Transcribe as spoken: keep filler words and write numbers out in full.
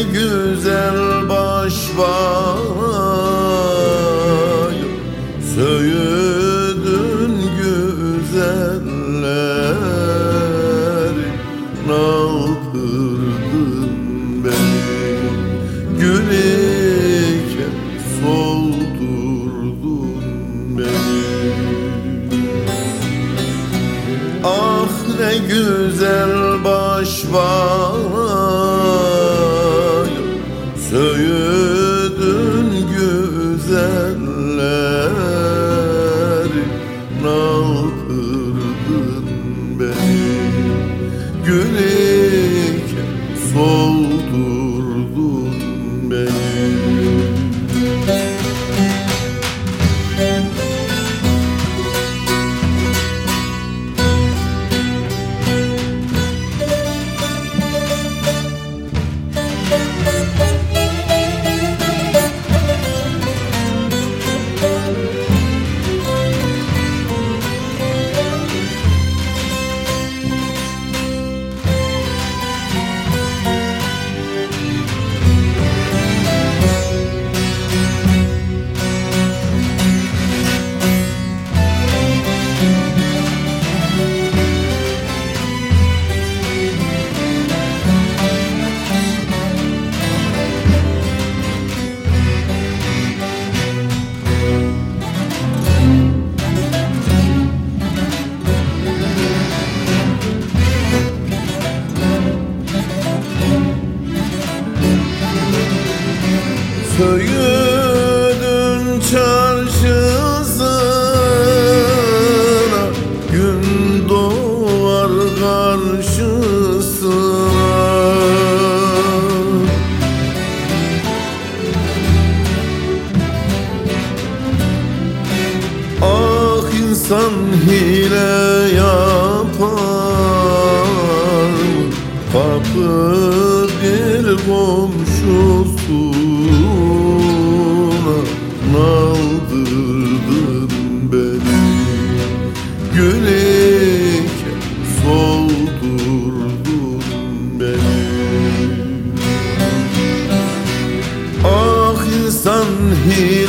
ne güzel baş var, söğüdün güzeller, naldırdın beni, gül iken soldurdun beni. Ah ne güzel baş var, söğüdün güzeller, naldırdın beni, gül iken soldurdun beni. Söğüdün çarşısına gün doğar karşısına. Ah insan hile yapar, kapı bir komşusuna, naldırdın beni, gül iken soldurdun beni. Ah insan hile